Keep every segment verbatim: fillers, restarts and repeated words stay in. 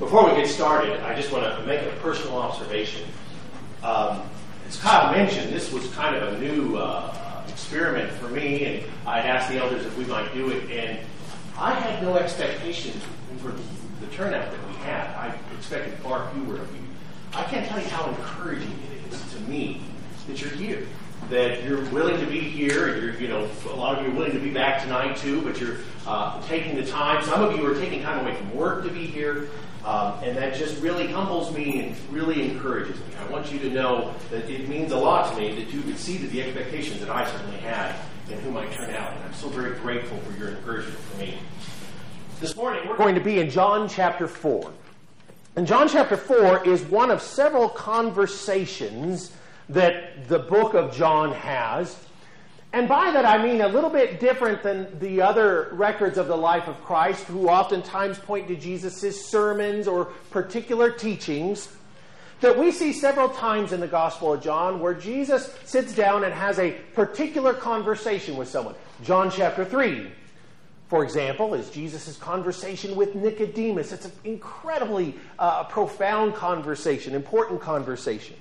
Before we get started, I just want to make a personal observation. Um, as Kyle mentioned, this was kind of a new uh, experiment for me, and I'd asked the elders if we might do it, and I had no expectations for the turnout that we had. I expected far fewer of you. I can't tell you how encouraging it is to me that you're here, that you're willing to be here. You're, you know, a lot of you are willing to be back tonight too, but you're uh, taking the time. Some of you are taking time away from work to be here. Um, and that just really humbles me and really encourages me. I want you to know that it means a lot to me that you exceeded the expectations that I certainly had in who might turn out. And I'm so very grateful for your encouragement for me. This morning we're going to be in John chapter four. And John chapter four is one of several conversations that the book of John has. And by that I mean a little bit different than the other records of the life of Christ, who oftentimes point to Jesus' sermons or particular teachings, that we see several times in the Gospel of John where Jesus sits down and has a particular conversation with someone. John chapter three, for example, is Jesus' conversation with Nicodemus. It's an incredibly uh, profound conversation, important conversation.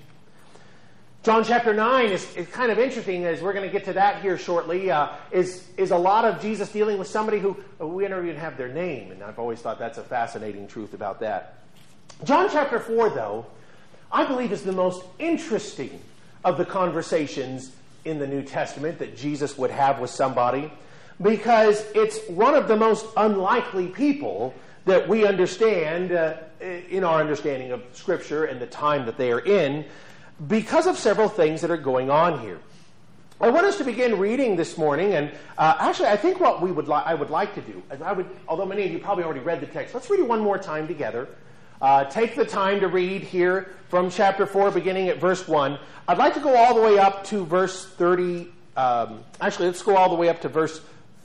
John chapter nine is, is kind of interesting, as we're going to get to that here shortly, uh, is, is a lot of Jesus dealing with somebody who uh, we don't even have their name, and I've always thought that's a fascinating truth about that. John chapter four, though, I believe is the most interesting of the conversations in the New Testament that Jesus would have with somebody, because it's one of the most unlikely people that we understand uh, in our understanding of Scripture and the time that they are in, because of several things that are going on here. I want us to begin reading this morning, and uh, actually I think what we would li- I would like to do, and I would, although many of you probably already read the text, let's read it one more time together. Uh, take the time to read here from chapter four, beginning at verse one. I'd like to go all the way up to verse thirty. Um, actually, let's go all the way up to verse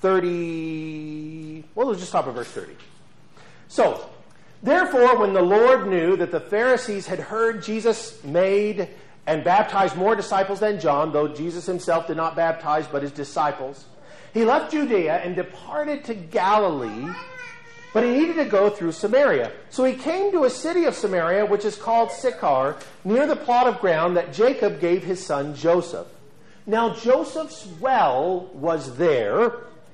thirty. Well, let's just stop at verse thirty. So, therefore, when the Lord knew that the Pharisees had heard Jesus made and baptized more disciples than John, though Jesus himself did not baptize but his disciples, he left Judea and departed to Galilee, but he needed to go through Samaria. So he came to a city of Samaria, which is called Sychar, near the plot of ground that Jacob gave his son Joseph. Now Joseph's well was there,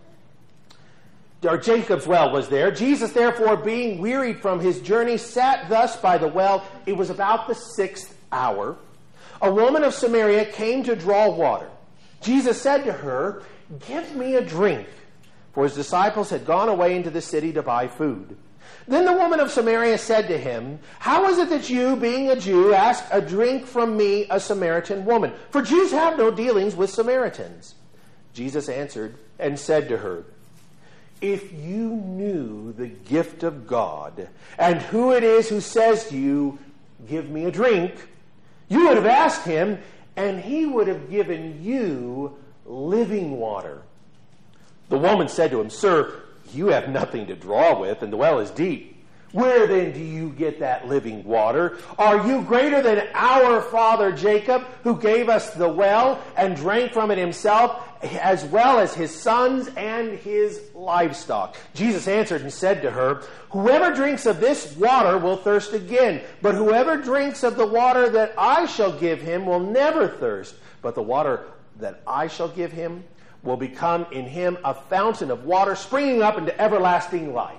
or Jacob's well was there. Jesus, therefore, being wearied from his journey, sat thus by the well. It was about the sixth hour. A woman of Samaria came to draw water. Jesus said to her, "Give me a drink," for his disciples had gone away into the city to buy food. Then the woman of Samaria said to him, "How is it that you, being a Jew, ask a drink from me, a Samaritan woman? For Jews have no dealings with Samaritans." Jesus answered and said to her, "If you knew the gift of God, and who it is who says to you, 'Give me a drink,' you would have asked him, and he would have given you living water." The woman said to him, "Sir, you have nothing to draw with, and the well is deep. Where then do you get that living water? Are you greater than our father Jacob, who gave us the well and drank from it himself, as well as his sons and his livestock?" Jesus answered and said to her, "Whoever drinks of this water will thirst again, but whoever drinks of the water that I shall give him will never thirst, but the water that I shall give him will become in him a fountain of water springing up into everlasting life."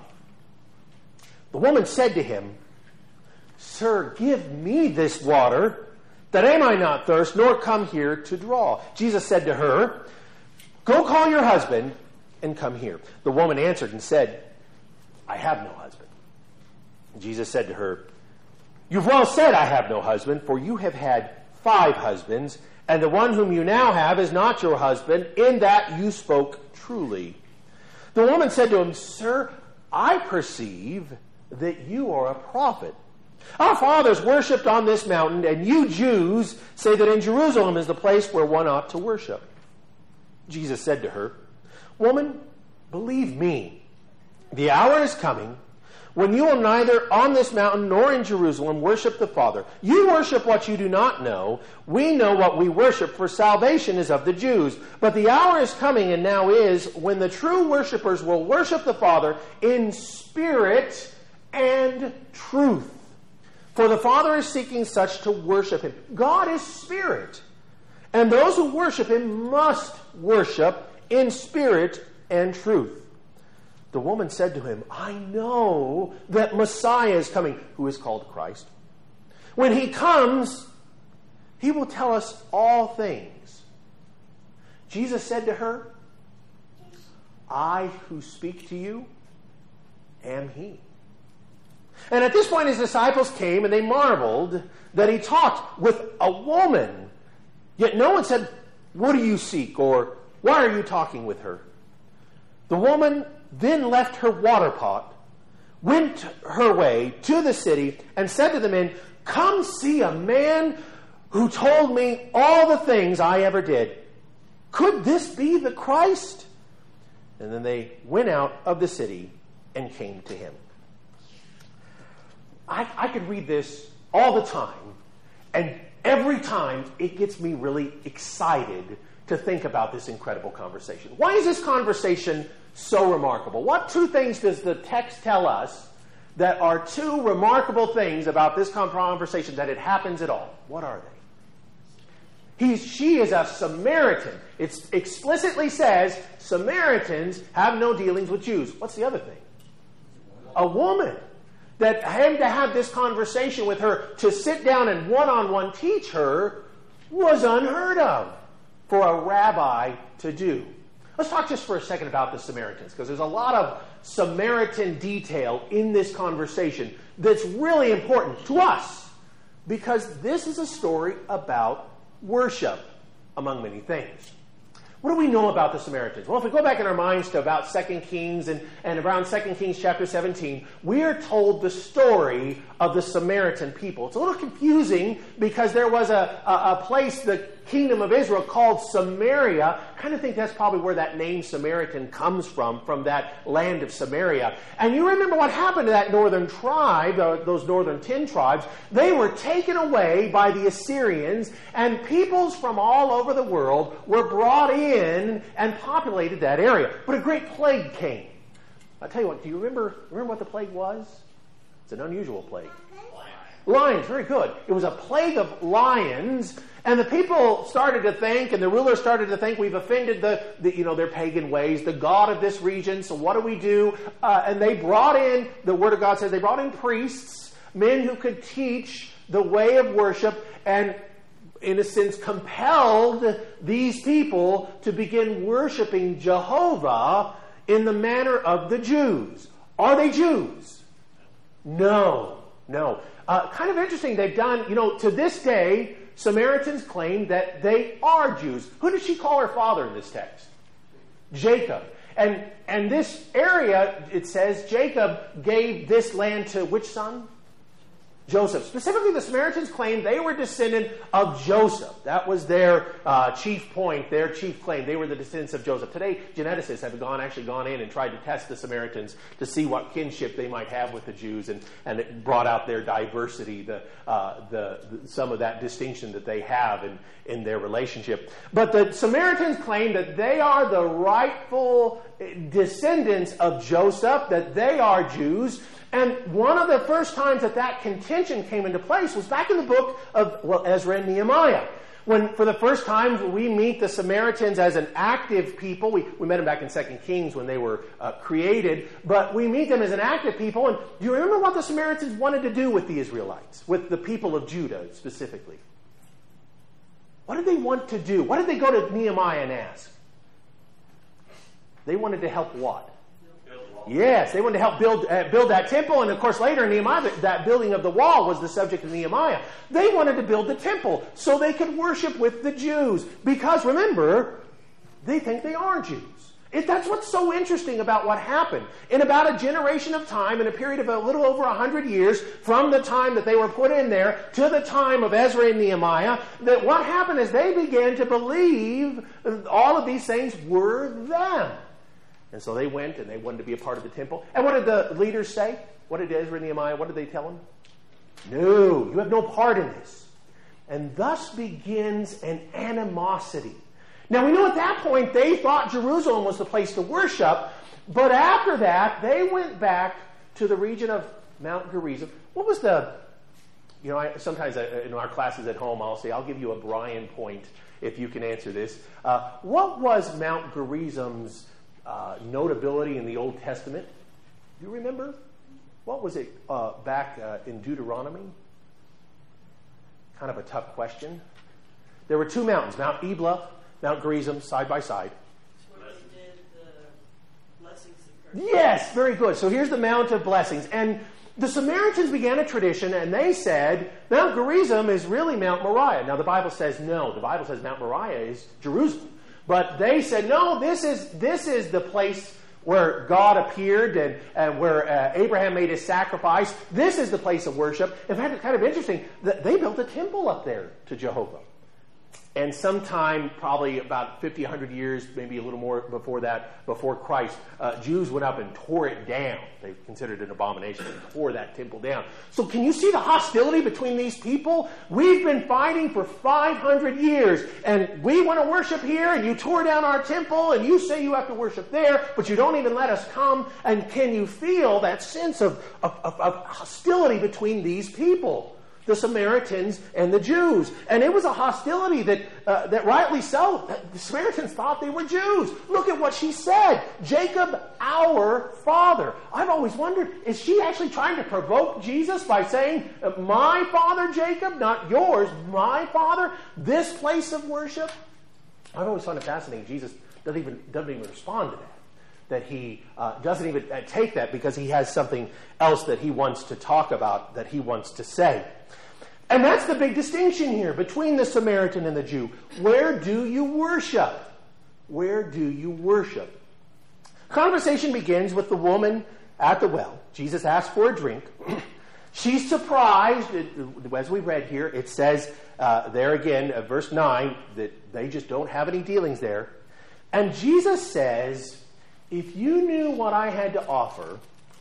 The woman said to him, "Sir, give me this water, that I might not thirst, nor come here to draw." Jesus said to her, "Go call your husband and come here." The woman answered and said, "I have no husband." Jesus said to her, "You've well said, 'I have no husband,' for you have had five husbands, and the one whom you now have is not your husband. In that you spoke truly." The woman said to him, "Sir, I perceive that you are a prophet. Our fathers worshipped on this mountain, and you Jews say that in Jerusalem is the place where one ought to worship." Jesus said to her, "Woman, believe me, the hour is coming when you will neither on this mountain nor in Jerusalem worship the Father. You worship what you do not know. We know what we worship, for salvation is of the Jews. But the hour is coming, and now is, when the true worshipers will worship the Father in spirit and truth. For the Father is seeking such to worship him. God is spirit, and those who worship him must worship in spirit and truth. The woman said to him, I know that Messiah is coming, who is called Christ. When he comes, he will tell us all things. Jesus said to her, I who speak to you am he. And at this point his disciples came and they marveled that he talked with a woman. Yet no one said, what do you seek? Or why are you talking with her? The woman then left her water pot, went her way to the city, and said to the men, come see a man who told me all the things I ever did. Could this be the Christ? And then they went out of the city and came to him. I, I could read this all the time, and every time it gets me really excited to think about this incredible conversation. Why is this conversation so remarkable? What two things does the text tell us that are two remarkable things about this conversation, that it happens at all? What are they? He's, she is a Samaritan. It explicitly says Samaritans have no dealings with Jews. What's the other thing? A woman. That him to have this conversation with her, to sit down and one-on-one teach her, was unheard of for a rabbi to do. Let's talk just for a second about the Samaritans, because there's a lot of Samaritan detail in this conversation that's really important to us, because this is a story about worship, among many things. What do we know about the Samaritans? Well, if we go back in our minds to about Second Kings and, and around Second Kings chapter seventeen, we are told the story of the Samaritan people. It's a little confusing because there was a, a, a place, the kingdom of Israel, called Samaria. I kind of think that's probably where that name Samaritan comes from, from that land of Samaria. And you remember what happened to that northern tribe, uh, those northern ten tribes. They were taken away by the Assyrians, and peoples from all over the world were brought in and populated that area. But a great plague came. I'll tell you what, do you remember, remember what the plague was? It's an unusual plague. Lions, very good. It was a plague of lions, and the people started to think, and the rulers started to think, we've offended the, the you know, their pagan ways, the God of this region, so what do we do? Uh, and they brought in, the Word of God says, they brought in priests, men who could teach the way of worship, and in a sense compelled these people to begin worshiping Jehovah in the manner of the Jews. Are they Jews? No, no. Uh, kind of interesting, they've done, you know, to this day, Samaritans claim that they are Jews. Who does she call her father in this text? Jacob. And, and this area, it says, Jacob gave this land to which son? Joseph. Specifically, the Samaritans claimed they were descendant of Joseph. That was their uh, chief point, their chief claim. They were the descendants of Joseph. Today, geneticists have gone actually gone in and tried to test the Samaritans to see what kinship they might have with the Jews, and, and it brought out their diversity, the, uh, the, the some of that distinction that they have in, in their relationship. But the Samaritans claim that they are the rightful descendants of Joseph, that they are Jews. And one of the first times that that contention came into place was back in the book of, well, Ezra and Nehemiah. When, for the first time, we meet the Samaritans as an active people. We, we met them back in Second Kings when they were uh, created. But we meet them as an active people. And do you remember what the Samaritans wanted to do with the Israelites? With the people of Judah, specifically? What did they want to do? What did they go to Nehemiah and ask? They wanted to help what? Yes, they wanted to help build uh, build that temple. And of course later in Nehemiah, that building of the wall was the subject of Nehemiah. They wanted to build the temple so they could worship with the Jews. Because remember, they think they are Jews. It, that's what's so interesting about what happened. In about a generation of time, in a period of a little over a hundred years, from the time that they were put in there to the time of Ezra and Nehemiah, that what happened is they began to believe all of these things were them. And so they went and they wanted to be a part of the temple. And what did the leaders say? What did Ezra and Nehemiah, what did they tell them? No, you have no part in this. And thus begins an animosity. Now we know at that point they thought Jerusalem was the place to worship. But after that, they went back to the region of Mount Gerizim. What was the, you know, I, sometimes I, in our classes at home, I'll say, I'll give you a Brian point if you can answer this. Uh, what was Mount Gerizim's uh, notability in the Old Testament? Do you remember? What was it uh, back uh, in Deuteronomy? Kind of a tough question. There were two mountains, Mount Ebla, Mount Gerizim, side by side. Where they did the blessings and curses. Yes, very good. So here's the Mount of Blessings. And the Samaritans began a tradition, and they said Mount Gerizim is really Mount Moriah. Now, the Bible says no. The Bible says Mount Moriah is Jerusalem. But they said, no, this is this is the place where God appeared and, and where uh, Abraham made his sacrifice. This is the place of worship. In fact, it's kind of interesting that they built a temple up there to Jehovah. And sometime, probably about fifty, one hundred years, maybe a little more before that, before Christ, uh, Jews went up and tore it down. They considered it an abomination and tore that temple down. So can you see the hostility between these people? We've been fighting for five hundred years, and we want to worship here, and you tore down our temple, and you say you have to worship there, but you don't even let us come. And can you feel that sense of, of, of, of hostility between these people? The Samaritans and the Jews. And it was a hostility that, uh, that rightly so, the Samaritans thought they were Jews. Look at what she said. Jacob, our father. I've always wondered, is she actually trying to provoke Jesus by saying, my father Jacob, not yours, my father, this place of worship? I've always found it fascinating. Jesus doesn't even, doesn't even respond to that. That he uh, doesn't even uh, take that because he has something else that he wants to talk about, that he wants to say. And that's the big distinction here between the Samaritan and the Jew. Where do you worship? Where do you worship? Conversation begins with the woman at the well. Jesus asks for a drink. She's surprised. As we read here, it says uh, there again, uh, verse nine, that they just don't have any dealings there. And Jesus says, if you knew what I had to offer,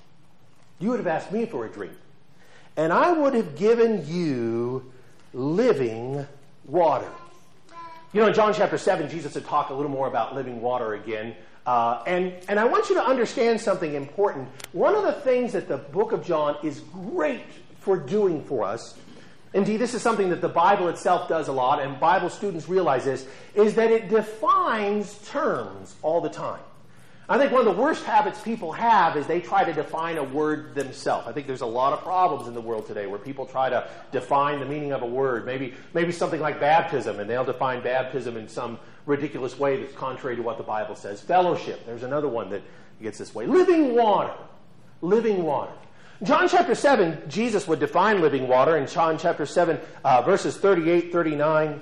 you would have asked me for a drink. And I would have given you living water. You know, in John chapter seven, Jesus had talked a little more about living water again. Uh, and, and I want you to understand something important. One of the things that the book of John is great for doing for us, indeed, this is something that the Bible itself does a lot, and Bible students realize this, is that it defines terms all the time. I think one of the worst habits people have is they try to define a word themselves. I think there's a lot of problems in the world today where people try to define the meaning of a word. Maybe maybe something like baptism, and they'll define baptism in some ridiculous way that's contrary to what the Bible says. Fellowship, there's another one that gets this way. Living water. Living water. John chapter seven, Jesus would define living water. In John chapter seven, uh, verses thirty-eight, thirty-nine,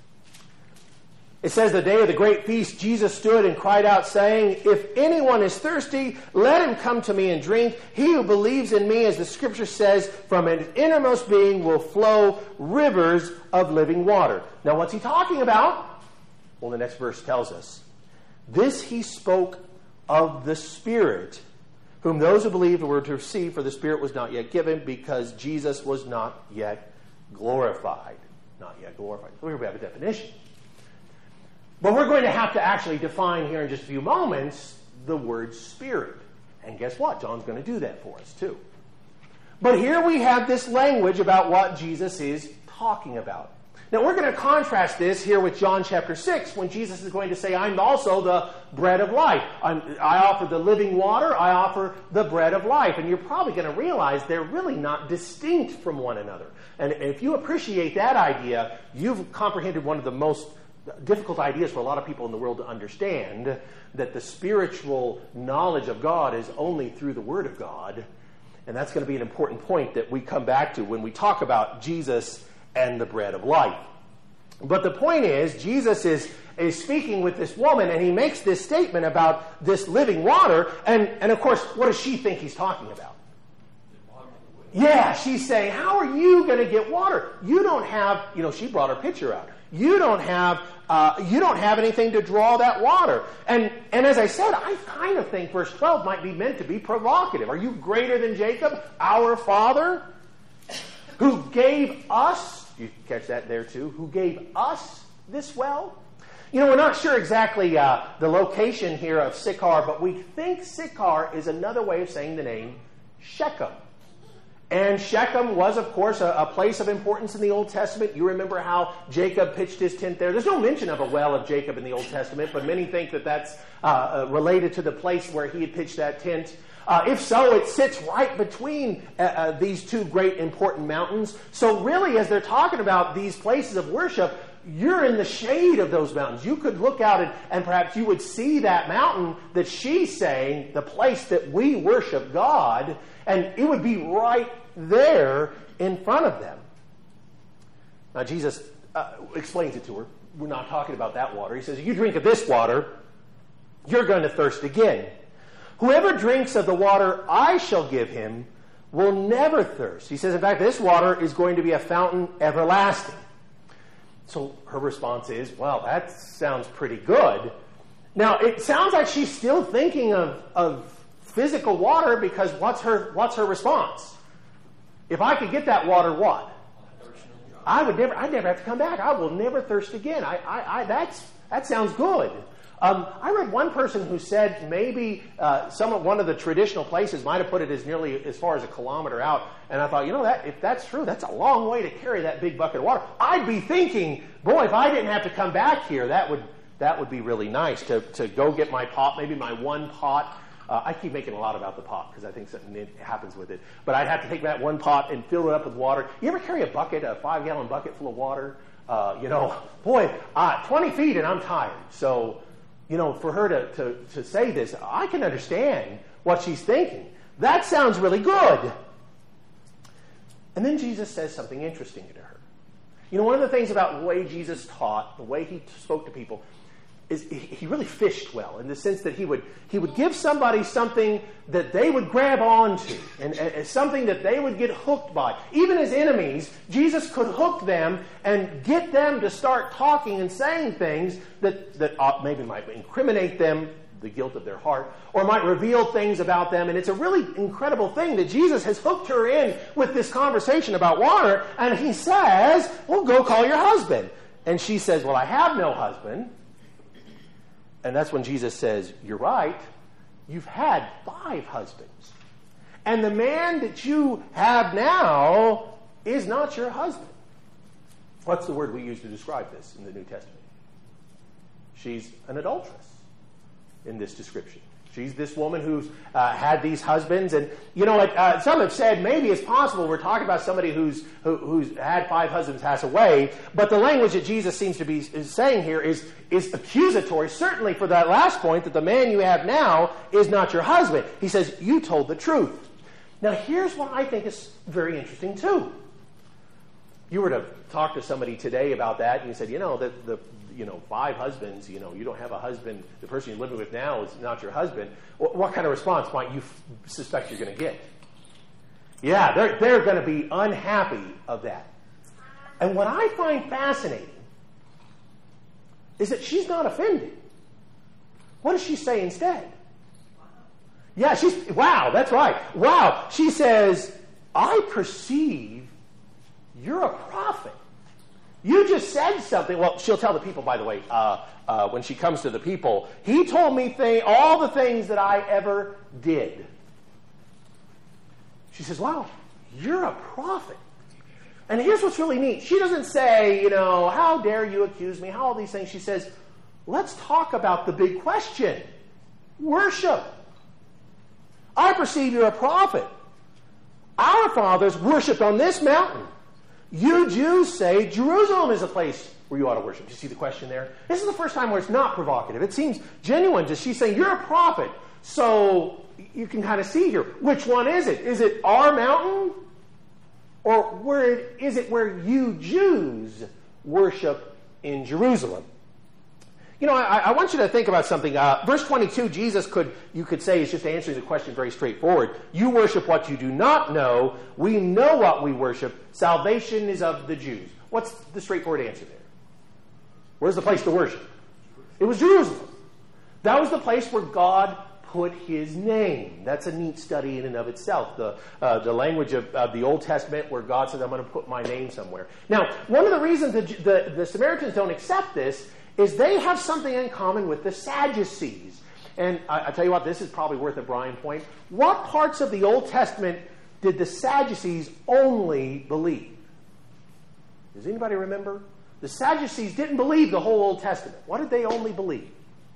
it says, the day of the great feast, Jesus stood and cried out, saying, if anyone is thirsty, let him come to me and drink. He who believes in me, as the scripture says, from an innermost being will flow rivers of living water. Now, what's he talking about? Well, the next verse tells us. This he spoke of the Spirit, whom those who believed were to receive, for the Spirit was not yet given, because Jesus was not yet glorified. Not yet glorified. So here we have a definition. But we're going to have to actually define here in just a few moments the word Spirit. And guess what? John's going to do that for us too. But here we have this language about what Jesus is talking about. Now we're going to contrast this here with John chapter six, when Jesus is going to say, I'm also the bread of life. I'm, I offer the living water. I offer the bread of life. And you're probably going to realize they're really not distinct from one another. And if you appreciate that idea, you've comprehended one of the most difficult ideas for a lot of people in the world to understand, that the spiritual knowledge of God is only through the Word of God. And that's going to be an important point that we come back to when we talk about Jesus and the bread of life. But the point is, Jesus is, is speaking with this woman, and he makes this statement about this living water. And, and of course, what does she think he's talking about? Yeah, she's saying, how are you going to get water? You don't have, you know, she brought her pitcher out. You don't have uh, you don't have anything to draw that water. And and as I said, I kind of think verse twelve might be meant to be provocative. Are you greater than Jacob, our father, who gave us, you catch that there too, who gave us this well? You know, we're not sure exactly uh, the location here of Sychar, but we think Sychar is another way of saying the name Shechem. And Shechem was, of course, a, a place of importance in the Old Testament. You remember how Jacob pitched his tent there. There's no mention of a well of Jacob in the Old Testament, but many think that that's uh, uh, related to the place where he had pitched that tent. Uh, if so, it sits right between uh, uh, these two great important mountains. So really, as they're talking about these places of worship, you're in the shade of those mountains. You could look out and, and perhaps you would see that mountain that she's saying, the place that we worship God, and it would be right there in front of them. Now Jesus uh, explains it to her. We're not talking about that water. He says, you drink of this water, you're going to thirst again. Whoever drinks of the water I shall give him will never thirst. He says, in fact, this water is going to be a fountain everlasting. So her response is, well, that sounds pretty good. Now, it sounds like she's still thinking of, of physical water, because what's her what's her response? If I could get that water, what? I would never I'd never have to come back. I will never thirst again. I, I, I that's that sounds good. Um, I read one person who said maybe uh, some of, one of the traditional places might have put it as nearly as far as a kilometer out. And I thought, you know, that if that's true, that's a long way to carry that big bucket of water. I'd be thinking, boy, if I didn't have to come back here, that would that would be really nice to, to go get my pot, maybe my one pot. Uh, I keep making a lot about the pot because I think something happens with it. But I'd have to take that one pot and fill it up with water. You ever carry a bucket, a five-gallon bucket full of water? Uh, you know, boy, uh, twenty feet and I'm tired. So, you know, for her to, to, to say this, I can understand what she's thinking. That sounds really good. And then Jesus says something interesting to her. You know, one of the things about the way Jesus taught, the way he spoke to people, is he really fished well, in the sense that he would he would give somebody something that they would grab onto, and, and something that they would get hooked by. Even as enemies, Jesus could hook them and get them to start talking and saying things that, that maybe might incriminate them, the guilt of their heart, or might reveal things about them. And it's a really incredible thing that Jesus has hooked her in with this conversation about water, and he says, well, go call your husband. And she says, well, I have no husband. And that's when Jesus says, you're right, you've had five husbands. And the man that you have now is not your husband. What's the word we use to describe this in the New Testament? She's an adulteress in this description. She's this woman who's uh, had these husbands. And, you know, like, uh, some have said maybe it's possible we're talking about somebody who's who, who's had five husbands pass away. But the language that Jesus seems to be is saying here is, is accusatory, certainly for that last point, that the man you have now is not your husband. He says, you told the truth. Now, here's what I think is very interesting, too. You were to talk to somebody today about that, and you said, you know, that the you know, five husbands, you know, you don't have a husband, the person you're living with now is not your husband. What, what kind of response might you f- suspect you're going to get? Yeah, they're, they're going to be unhappy of that. And what I find fascinating is that she's not offended. What does she say instead? Yeah, she's, wow, that's right. Wow. She says, I perceive you're a prophet. You just said something. Well, she'll tell the people, by the way, uh, uh, when she comes to the people, he told me th- all the things that I ever did. She says, wow, you're a prophet. And here's what's really neat. She doesn't say, you know, how dare you accuse me, how all these things. She says, let's talk about the big question. Worship. I perceive you're a prophet. Our fathers worshipped on this mountain. You Jews say Jerusalem is a place where you ought to worship. You see the question there? This is the first time where it's not provocative. It seems genuine. Just she's saying, you're a prophet. So you can kind of see here. Which one is it? Is it our mountain? Or where is it where you Jews worship in Jerusalem? You know, I, I want you to think about something. Uh, verse twenty-two, Jesus could, you could say, is just answering the question very straightforward. You worship what you do not know. We know what we worship. Salvation is of the Jews. What's the straightforward answer there? Where's the place to worship? It was Jerusalem. That was the place where God put his name. That's a neat study in and of itself. The, uh, the language of, of the Old Testament where God said, I'm going to put my name somewhere. Now, one of the reasons the, the, the Samaritans don't accept this is they have something in common with the Sadducees. And I, I tell you what, this is probably worth a brine point. What parts of the Old Testament did the Sadducees only believe? Does anybody remember? The Sadducees didn't believe the whole Old Testament. What did they only believe?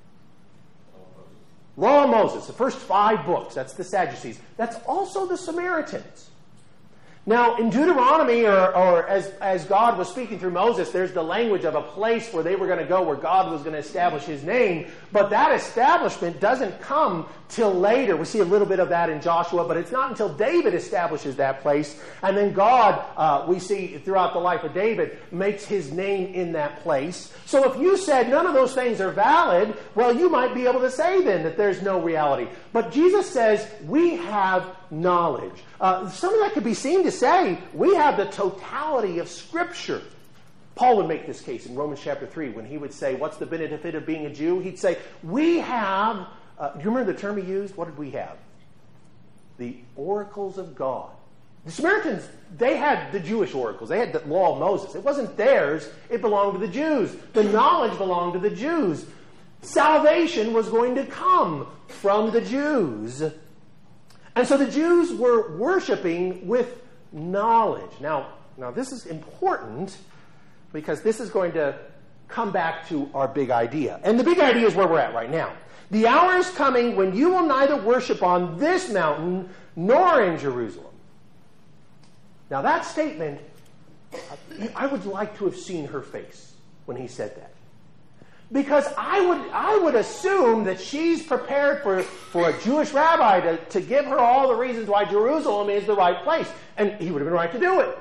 Law of Moses, the first five books. That's the Sadducees. That's also the Samaritans. Now, in Deuteronomy, or, or as, as God was speaking through Moses, there's the language of a place where they were going to go, where God was going to establish His name. But that establishment doesn't come till later. We see a little bit of that in Joshua, but it's not until David establishes that place. And then God, uh, we see throughout the life of David, makes His name in that place. So if you said none of those things are valid, well, you might be able to say then that there's no reality. But Jesus says we have knowledge. Uh, some of that could be seen to say we have the totality of Scripture. Paul would make this case in Romans chapter three when he would say, what's the benefit of being a Jew? He'd say, we have, uh, do you remember the term he used? What did we have? The oracles of God. The Samaritans, they had the Jewish oracles. They had the law of Moses. It wasn't theirs. It belonged to the Jews. The knowledge belonged to the Jews. Salvation was going to come from the Jews. And so the Jews were worshiping with knowledge. Now, now this is important because this is going to come back to our big idea. And the big idea is where we're at right now. The hour is coming when you will neither worship on this mountain nor in Jerusalem. Now that statement, I would like to have seen her face when he said that. Because I would I would assume that she's prepared for, for a Jewish rabbi to, to give her all the reasons why Jerusalem is the right place. And he would have been right to do it.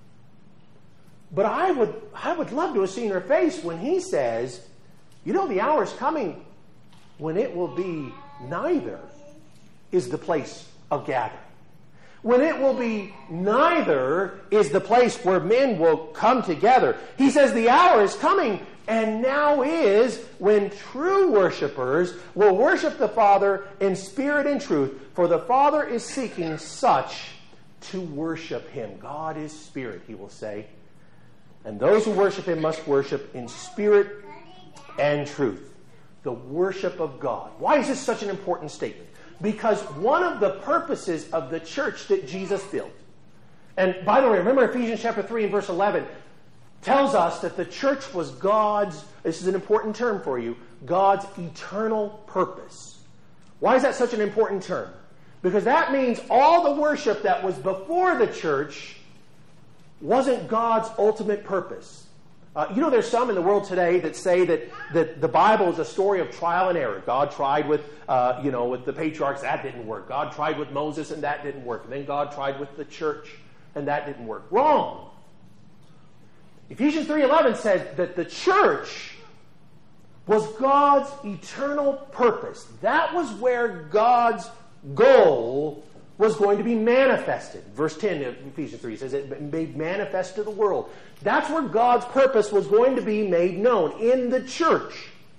But I would I would love to have seen her face when he says, you know, the hour is coming when it will be neither is the place of gathering. When it will be neither is the place where men will come together. He says the hour is coming, and now is when true worshipers will worship the Father in spirit and truth, for the Father is seeking such to worship Him. God is spirit, He will say. And those who worship Him must worship in spirit and truth. The worship of God. Why is this such an important statement? Because one of the purposes of the church that Jesus built, and by the way, remember Ephesians chapter three and verse eleven, tells us that the church was God's, this is an important term for you, God's eternal purpose. Why is that such an important term? Because that means all the worship that was before the church wasn't God's ultimate purpose. Uh, you know, there's some in the world today that say that, that the Bible is a story of trial and error. God tried with, uh, you know, with the patriarchs, that didn't work. God tried with Moses, and that didn't work. And then God tried with the church, and that didn't work. Wrong. Ephesians three eleven says that the church was God's eternal purpose. That was where God's goal was going to be manifested. Verse ten of Ephesians three says it made manifest to the world. That's where God's purpose was going to be made known, in the church.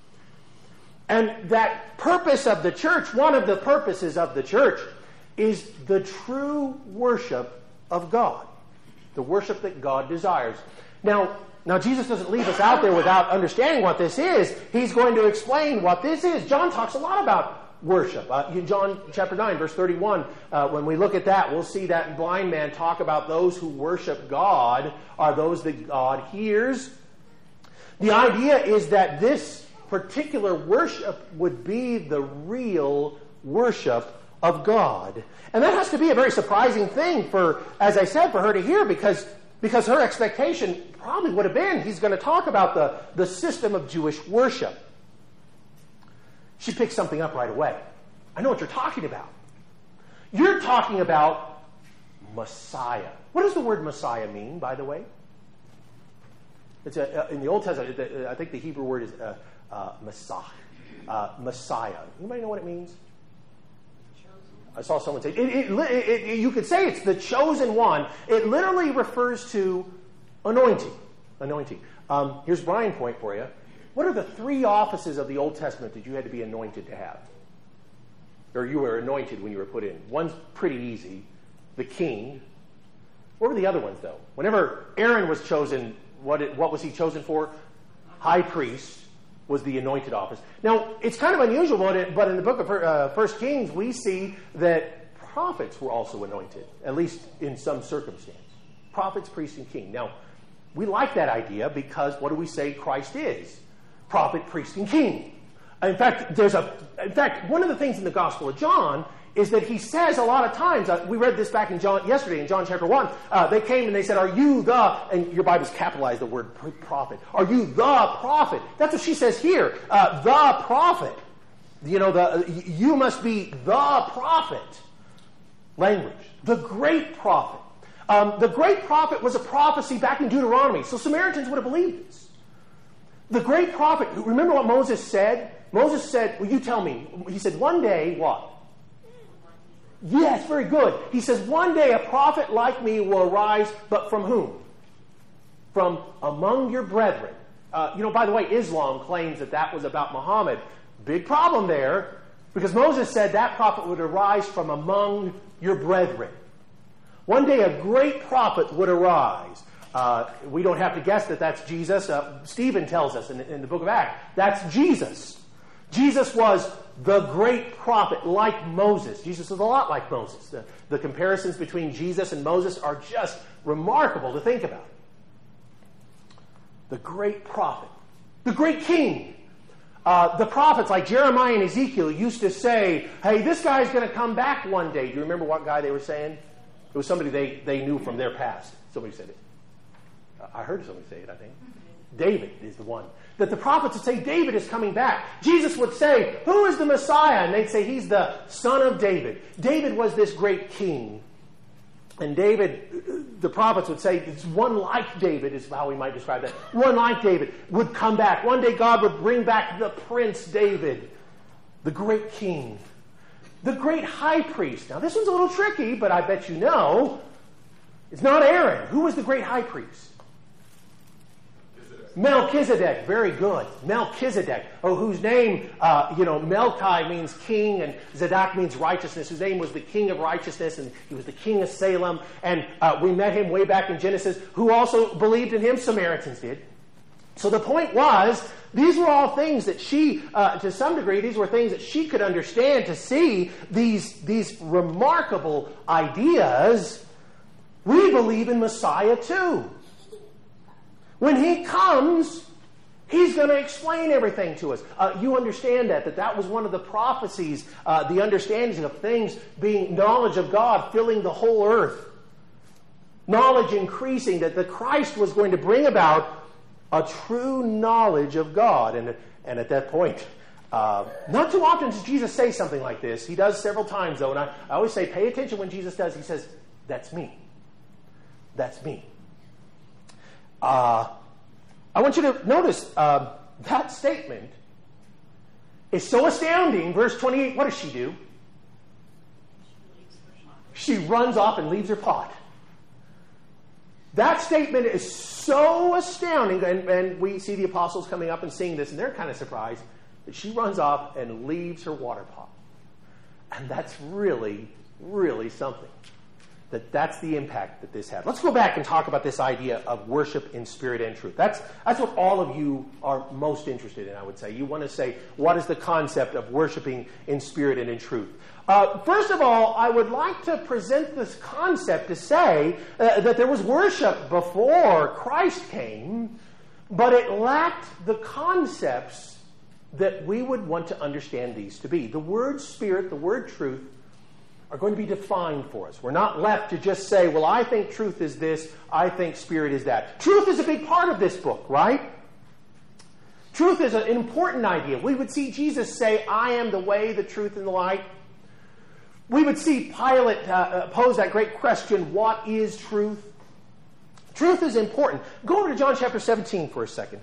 And that purpose of the church, one of the purposes of the church, is the true worship of God. The worship that God desires. Now, now Jesus doesn't leave us out there without understanding what this is. He's going to explain what this is. John talks a lot about worship. Uh, in John chapter nine, verse thirty-one, uh, when we look at that, we'll see that blind man talk about those who worship God are those that God hears. The idea is that this particular worship would be the real worship of God. And that has to be a very surprising thing for, as I said, for her to hear, because, because her expectation probably would have been, he's going to talk about the, the system of Jewish worship. She picks something up right away. I know what you're talking about. You're talking about Messiah. What does the word Messiah mean, by the way? It's a, in the Old Testament, I think the Hebrew word is uh, uh, Messiah. Uh, Messiah. Anybody know what it means? I saw someone say, it, it, it, it, you could say it's the chosen one. It literally refers to anointing. Anointing. Um, here's Brian point for you. What are the three offices of the Old Testament that you had to be anointed to have? Or you were anointed when you were put in? One's pretty easy. The king. What were the other ones, though? Whenever Aaron was chosen, what, it, what was he chosen for? High priest was the anointed office. Now, it's kind of unusual, but in the book of uh, First Kings, we see that prophets were also anointed, at least in some circumstance. Prophets, priests, and king. Now, we like that idea because what do we say Christ is? Prophet, priest, and king. In fact, there's a. In fact, one of the things in the Gospel of John is that he says a lot of times. Uh, we read this back in John yesterday in John chapter one. Uh, they came and they said, "Are you the?" And your Bible's capitalized the word prophet. Are you the prophet? That's what she says here. Uh, the prophet. You know, the you must be the prophet. Language. The great prophet. Um, the great prophet was a prophecy back in Deuteronomy, so Samaritans would have believed this. The great prophet. Remember what Moses said? Moses said, well, you tell me. He said, one day, what? Yes, very good. He says, one day a prophet like me will arise, but from whom? From among your brethren. Uh, you know, by the way, Islam claims that that was about Muhammad. Big problem there, because Moses said that prophet would arise from among your brethren. One day a great prophet would arise. Uh, we don't have to guess that that's Jesus. Uh, Stephen tells us in, in the book of Acts, that's Jesus. Jesus was the great prophet like Moses. Jesus was a lot like Moses. The, the comparisons between Jesus and Moses are just remarkable to think about. The great prophet. The great king. Uh, the prophets like Jeremiah and Ezekiel used to say, hey, this guy's going to come back one day. Do you remember what guy they were saying? It was somebody they, they knew from their past. Somebody said it. I heard somebody say it, I think. David is the one. That the prophets would say, David is coming back. Jesus would say, who is the Messiah? And they'd say, he's the son of David. David was this great king. And David, the prophets would say, it's one like David is how we might describe that. One like David would come back. One day God would bring back the Prince David, the great king. The great high priest. Now this one's a little tricky, but I bet you know. It's not Aaron. Who was the great high priest? Melchizedek, very good. Melchizedek, oh, whose name, uh, you know, Melchi means king, and Zedek means righteousness. His name was the king of righteousness, and he was the king of Salem. And uh, we met him way back in Genesis. Who also believed in him? Samaritans did. So the point was, these were all things that she, uh, to some degree, these were things that she could understand to see these, these remarkable ideas. We believe in Messiah too. When he comes, he's going to explain everything to us. Uh, you understand that, that that was one of the prophecies, uh, the understanding of things being knowledge of God filling the whole earth. Knowledge increasing, that the Christ was going to bring about a true knowledge of God. And, and at that point, uh, not too often does Jesus say something like this. He does several times, though. And I, I always say, pay attention when Jesus does. He says, that's me. That's me. Uh, I want you to notice uh, that statement is so astounding. Verse twenty-eight, what does she do? She runs off and leaves her pot. That statement is so astounding, and, and we see the apostles coming up and seeing this, and they're kind of surprised that she runs off and leaves her water pot. And that's really, really something. That that's the impact that this had. Let's go back and talk about this idea of worship in spirit and truth. That's that's what all of you are most interested in, I would say. You want to say, what is the concept of worshiping in spirit and in truth? Uh, first of all, I would like to present this concept to say uh, that there was worship before Christ came, but it lacked the concepts that we would want to understand these to be. The word spirit, the word truth, are going to be defined for us. We're not left to just say, well, I think truth is this, I think spirit is that. Truth is a big part of this book, right? Truth is an important idea. We would see Jesus say, I am the way, the truth, and the light. We would see Pilate uh, pose that great question, what is truth? Truth is important. Go over to John chapter seventeen for a second.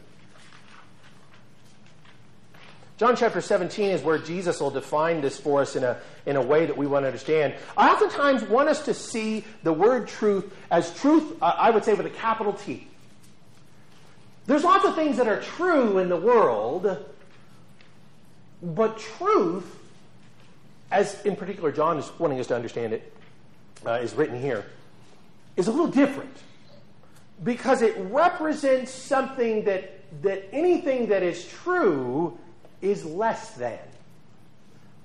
John chapter seventeen is where Jesus will define this for us in a, in a way that we want to understand. I oftentimes want us to see the word truth as truth, uh, I would say with a capital T. There's lots of things that are true in the world, but truth, as in particular John is wanting us to understand it, uh, is written here, is a little different. Because it represents something that, that anything that is true is less than.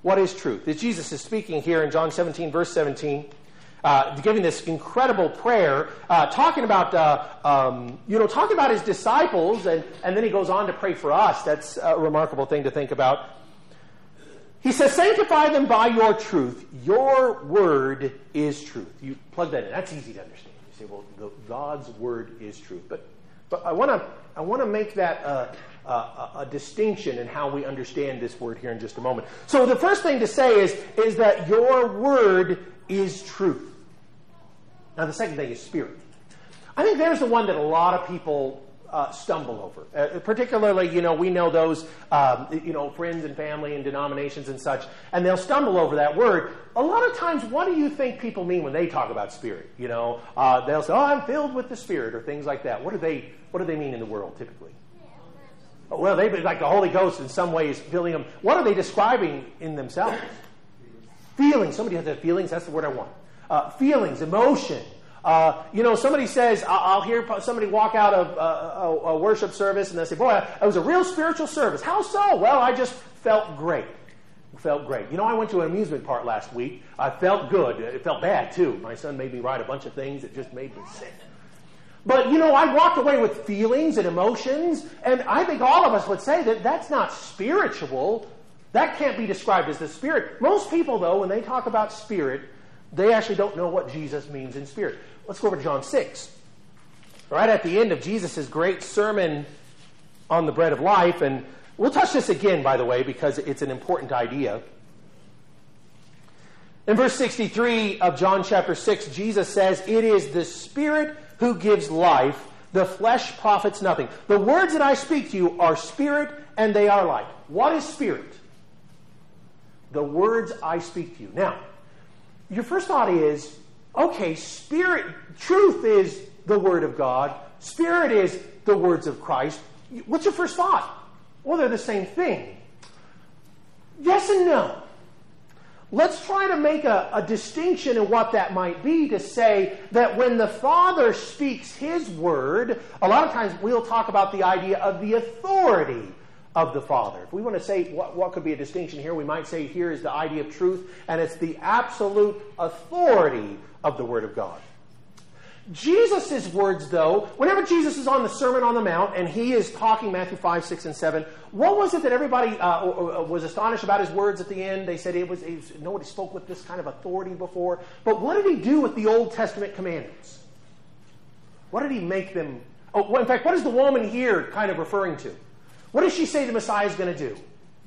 What is truth? Jesus is speaking here in John seventeen, verse seventeen, uh, giving this incredible prayer, uh, talking about, uh, um, you know, talking about his disciples, and, and then he goes on to pray for us. That's a remarkable thing to think about. He says, sanctify them by your truth. Your word is truth. You plug that in. That's easy to understand. You say, well, the, God's word is truth. But but I want to I want to make that uh, uh, a distinction in how we understand this word here in just a moment. So the first thing to say is, is that your word is truth. Now the second thing is spirit. I think there's the one that a lot of people Uh, stumble over. Uh, particularly, you know, we know those, um, you know, friends and family and denominations and such, and they'll stumble over that word. A lot of times, what do you think people mean when they talk about spirit? You know, uh, they'll say, oh, I'm filled with the Spirit, or things like that. What do they, what do they mean in the world, typically? Well, they like the Holy Ghost in some ways filling them. What are they describing in themselves? Feelings. Somebody has their feelings. That's the word I want. Uh, feelings, emotion. Uh, you know, somebody says, I'll hear somebody walk out of uh, a, a worship service and they'll say, boy, it was a real spiritual service. How so? Well, I just felt great. Felt great. You know, I went to an amusement park last week. I felt good. It felt bad, too. My son made me ride a bunch of things that just made me sick. But, you know, I walked away with feelings and emotions, and I think all of us would say that that's not spiritual. That can't be described as the Spirit. Most people, though, when they talk about Spirit, they actually don't know what Jesus means in spirit. Let's go over to John six. Right at the end of Jesus' great sermon on the bread of life, and we'll touch this again, by the way, because it's an important idea. In verse sixty-three of John chapter six, Jesus says, it is the Spirit who gives life. The flesh profits nothing. The words that I speak to you are spirit and they are life. What is spirit? The words I speak to you. Now, your first thought is, okay, spirit, truth is the Word of God. Spirit is the words of Christ. What's your first thought? Well, they're the same thing. Yes and no. Let's try to make a, a distinction in what that might be to say that when the Father speaks His Word, a lot of times we'll talk about the idea of the authority of the Father. If we want to say what, what could be a distinction here, we might say here is the idea of truth, and it's the absolute authority of the Word of God. Jesus' words, though, whenever Jesus is on the Sermon on the Mount, and he is talking Matthew five, six, and seven, what was it that everybody uh, was astonished about his words at the end? They said it was, it was nobody spoke with this kind of authority before. But what did he do with the Old Testament commandments? What did he make them... Oh, well, in fact, what is the woman here kind of referring to? What does she say the Messiah is going to do?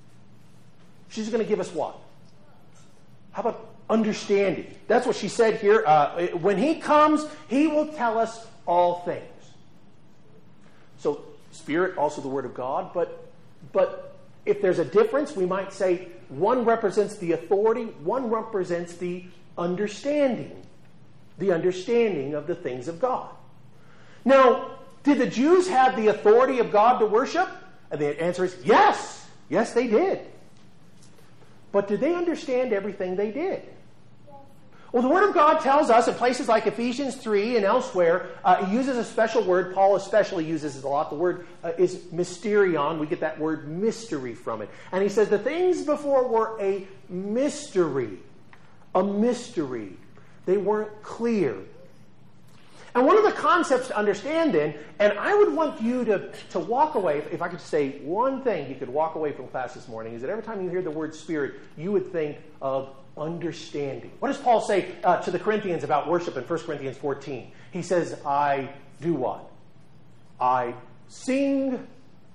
She's going to give us what? How about understanding? That's what she said here. Uh, when he comes, he will tell us all things. So, Spirit, also the Word of God. But, but if there's a difference, we might say one represents the authority, one represents the understanding. The understanding of the things of God. Now, did the Jews have the authority of God to worship? And the answer is yes. Yes, they did. But did they understand everything they did? Well, the Word of God tells us in places like Ephesians three and elsewhere, uh, it uses a special word. Paul especially uses it a lot. The word uh, is mysterion. We get that word mystery from it. And he says the things before were a mystery. A mystery. They weren't clear. And one of the concepts to understand then, and I would want you to, to walk away, if I could say one thing you could walk away from class this morning, is that every time you hear the word Spirit, you would think of understanding. What does Paul say uh, to the Corinthians about worship in First Corinthians fourteen? He says, I do what? I sing.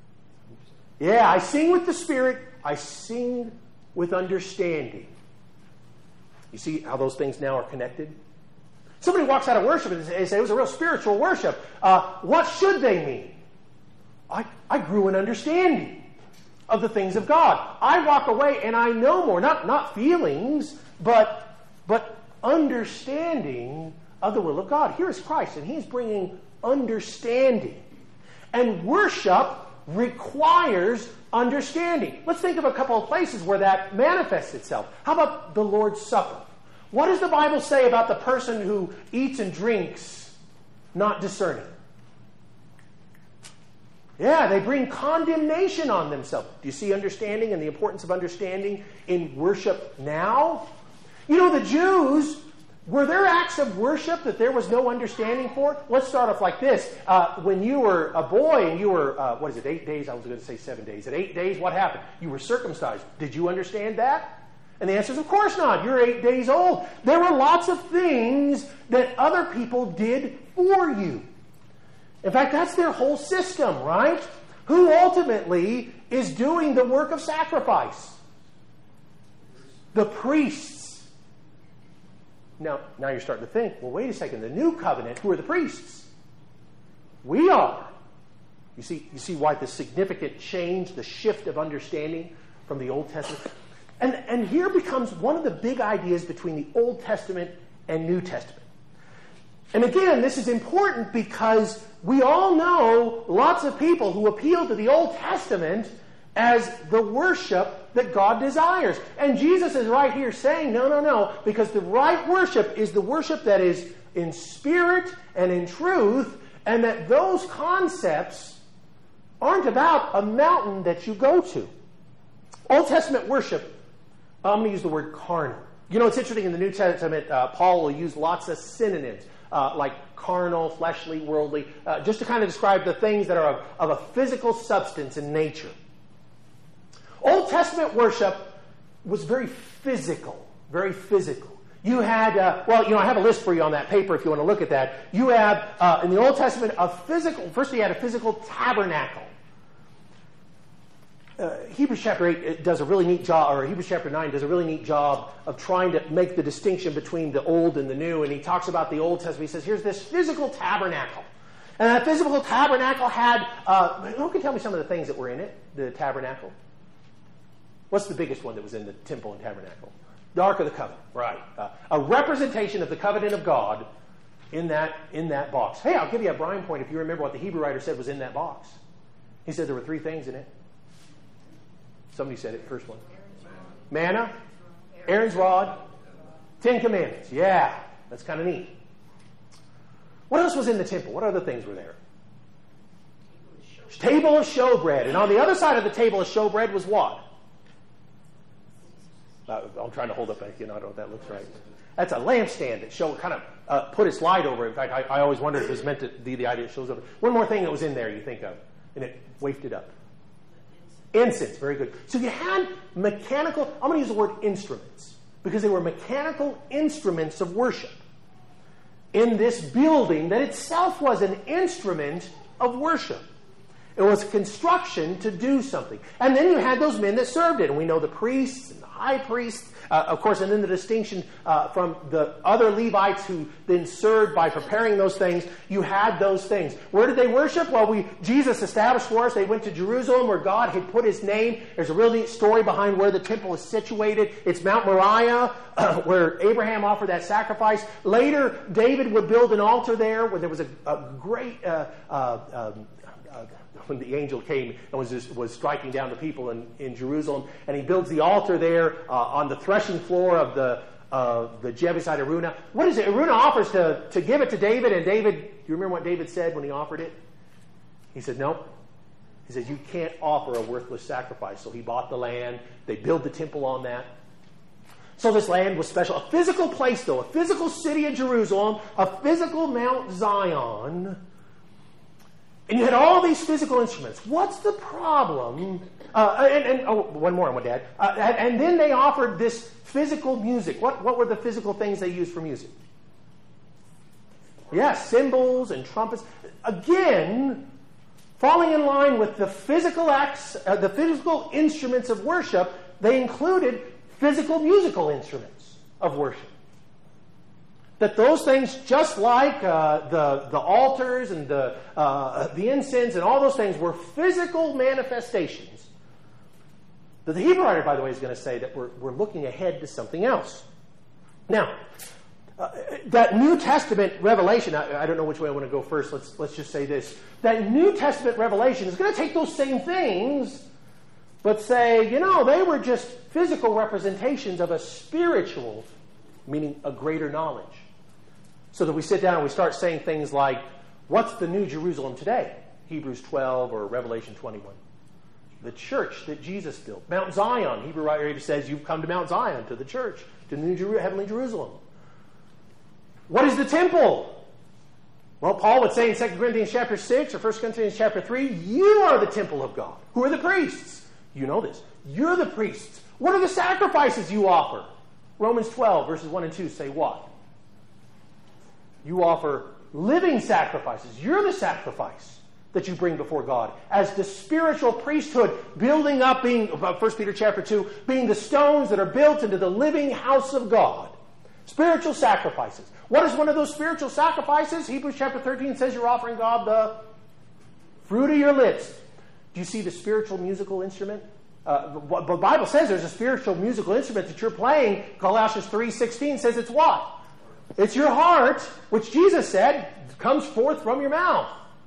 Yeah, I sing with the Spirit. I sing with understanding. You see how those things now are connected? Somebody walks out of worship and says it was a real spiritual worship. Uh, what should they mean? I, I grew in understanding of the things of God. I walk away and I know more. Not, not feelings, but, but understanding of the will of God. Here is Christ, and He's bringing understanding. And worship requires understanding. Let's think of a couple of places where that manifests itself. How about the Lord's Supper? What does the Bible say about the person who eats and drinks not discerning? Yeah, they bring condemnation on themselves. Do you see understanding and the importance of understanding in worship now? You know, the Jews, were there acts of worship that there was no understanding for? Let's start off like this. Uh, when you were a boy and you were, uh, what is it, eight days? I was going to say seven days. At eight days, what happened? You were circumcised. Did you understand that? And the answer is, of course not. You're eight days old. There were lots of things that other people did for you. In fact, that's their whole system, right? Who ultimately is doing the work of sacrifice? The priests. Now, now you're starting to think, well, wait a second. The new covenant, who are the priests? We are. You see, you see why the significant change, the shift of understanding from the Old Testament? And, and here becomes one of the big ideas between the Old Testament and New Testament. And again, this is important because we all know lots of people who appeal to the Old Testament as the worship that God desires. And Jesus is right here saying, no, no, no, because the right worship is the worship that is in spirit and in truth, and that those concepts aren't about a mountain that you go to. Old Testament worship, I'm going to use the word carnal. You know, it's interesting in the New Testament, uh, Paul will use lots of synonyms. Uh, like carnal, fleshly, worldly, uh, just to kind of describe the things that are of, of a physical substance in nature. Old Testament worship was very physical, very physical. You had, uh, well, you know, I have a list for you on that paper if you want to look at that. You have, uh, in the Old Testament, a physical, first you had a physical tabernacle. Uh, Hebrews chapter eight does a really neat job, or Hebrews chapter nine does a really neat job of trying to make the distinction between the old and the new. And he talks about the Old Testament. He says, here's this physical tabernacle. And that physical tabernacle had, uh, who can tell me some of the things that were in it, the tabernacle? What's the biggest one that was in the temple and tabernacle? The Ark of the Covenant, right. Uh, a representation of the covenant of God in that, in that box. Hey, I'll give you a brine point if you remember what the Hebrew writer said was in that box. He said there were three things in it. Somebody said it, first one. Manna, Aaron's rod, Ten Commandments. Yeah, that's kind of neat. What else was in the temple? What other things were there? Table of showbread. And on the other side of the table of showbread was what? Uh, I'm trying to hold up, you know, I don't know if that looks right. That's a lampstand that show kind of uh, put its light over it. In fact, I, I always wondered if it was meant to be the idea it shows over. One more thing that was in there you think of, and it wafted up. Incense, very good. So you had mechanical, I'm going to use the word instruments, because they were mechanical instruments of worship in this building that itself was an instrument of worship. It was construction to do something. And then you had those men that served it. And we know the priests and the high priests, uh, of course, and then the distinction uh, from the other Levites who then served by preparing those things. You had those things. Where did they worship? Well, we Jesus established for us. They went to Jerusalem where God had put his name. There's a real neat story behind where the temple is situated. It's Mount Moriah, uh, where Abraham offered that sacrifice. Later, David would build an altar there where there was a, a great... Uh, uh, um, when the angel came and was just, was striking down the people in, in Jerusalem, and he builds the altar there uh, on the threshing floor of the uh, the Jebusite Araunah. What is it? Araunah offers to, to give it to David, and David, do you remember what David said when he offered it? He said, no. He said, you can't offer a worthless sacrifice. So he bought the land. They built the temple on that. So this land was special. A physical place, though. A physical city of Jerusalem. A physical Mount Zion. And you had all these physical instruments. What's the problem? Uh, and, and oh, one more on my dad. Uh, and, and then they offered this physical music. What, what were the physical things they used for music? Yes, cymbals and trumpets. Again, falling in line with the physical acts, uh, the physical instruments of worship, they included physical musical instruments of worship. That those things, just like uh, the the altars and the uh, the incense and all those things, were physical manifestations. But the Hebrew writer, by the way, is going to say that we're we're looking ahead to something else. Now, uh, that New Testament revelation, I, I don't know which way I want to go first. Let's let's just say this: that New Testament revelation is going to take those same things, but say, you know, they were just physical representations of a spiritual, meaning a greater knowledge. So that we sit down and we start saying things like, what's the New Jerusalem today? Hebrews twelve or Revelation twenty-one. The church that Jesus built. Mount Zion. Hebrew writer says you've come to Mount Zion, to the church, to the New Jeru- heavenly Jerusalem. What is the temple? Well, Paul would say in Second Corinthians chapter six or First Corinthians chapter three, you are the temple of God. Who are the priests? You know this. You're the priests. What are the sacrifices you offer? Romans twelve, verses one and two say what? You offer living sacrifices. You're the sacrifice that you bring before God as the spiritual priesthood, building up, being, First Peter chapter two, being the stones that are built into the living house of God. Spiritual sacrifices. What is one of those spiritual sacrifices? Hebrews chapter thirteen says you're offering God the fruit of your lips. Do you see the spiritual musical instrument? Uh, the, the Bible says there's a spiritual musical instrument that you're playing. Colossians three sixteen says it's what? It's your heart, which Jesus said comes forth from your mouth.